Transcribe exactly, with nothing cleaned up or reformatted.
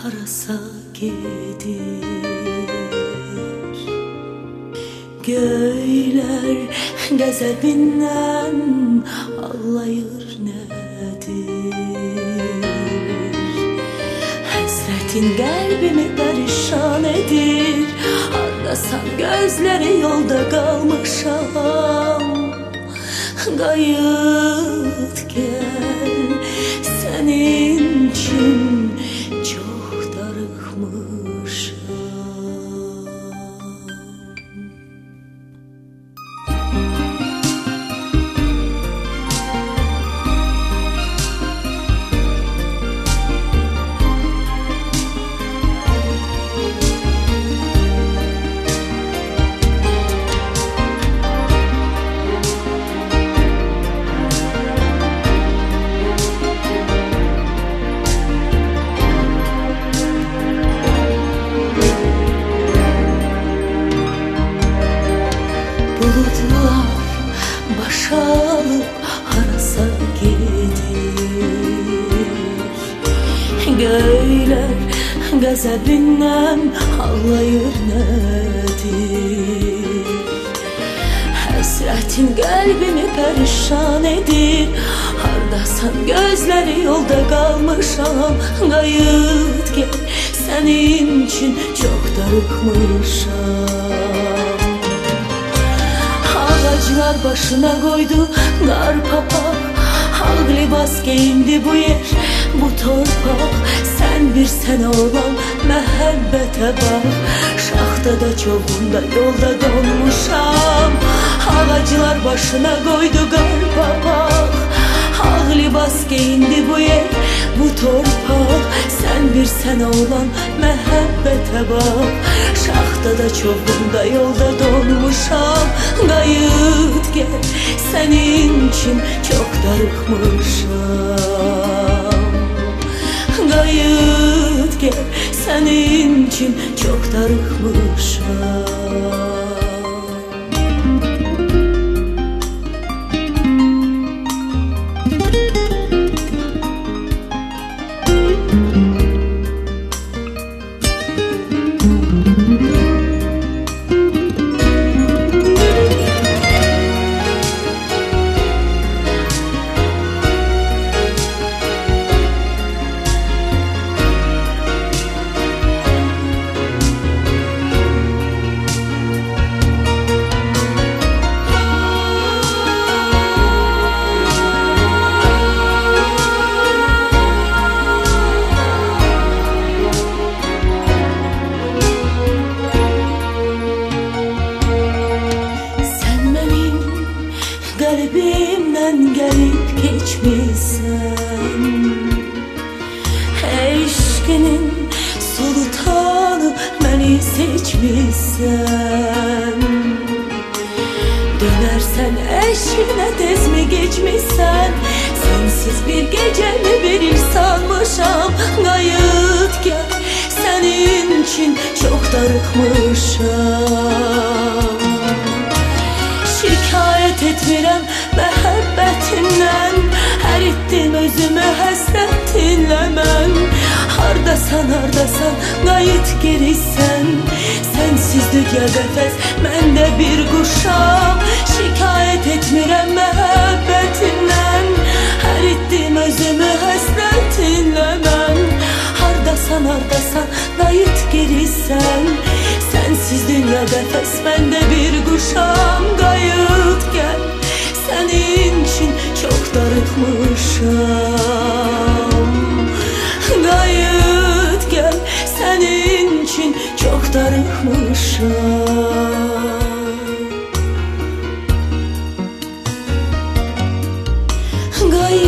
harasa gedir. Göyler qəzəbindən ağlayır nədir? Həsrətin qəlbimi pərişan edir. Hardasan gözləri yolda qalmışam. Qayıt gəl, sənin üçün çox darıxmışam. Bulutlar başa alıp harasa gedir. Göyler qəzəbindən ağlayır nədir? Həsrətin qəlbimi pərişan edir. Hardasan gözləri yolda qalmışam. Qayıt gəl, sənin üçün çox darıxmışam. Ağaclar başına koydu dar papaq. Ağ libas giyindi bu yer, bu torpaq. Sen bir sənə olan məhəbbətə bax. Şaxtada çoxunda yolda donmuşam. Ağaclar başına koydu qar papaq. Ağ libas giyindi bu yer, bu torpaq. Sen bir sənə olan məhəbbətə bax. Şaxtada çoxunda yolda donmuşam. Qayıt gəl, sənin üçün çox darıxmışam. Qayıt gəl, sənin üçün çox darıxmışam. Qəlbimdən gəlib keçmişsən. Eşqinin sultanı məni seçmişsən. Dönərsən eşqinə tezmi geçmişsən. Sensiz bir gecəni bir il sanmışam. Qayıt gəl, sənin üçün çox darıxmışam. Şikayet etmirəm məhəbbətindən. Əritdim özümü həsrətinlə mən. Hardasan, hardasan, qayıt gerisən. Sənsiz dünya qəfəs, mən də bir quşam. Şikayet etmirəm məhəbbətindən. Əritdim özümü həsrətinlə mən. Hardasan, hardasan, qayıt gerisən. Sensiz dünya qəfəs, mən də bir quşam. Qayıt gəl, sənin üçün çox darıxmışam. Qayıt gəl, sənin üçün çox darıxmışam. Qayıt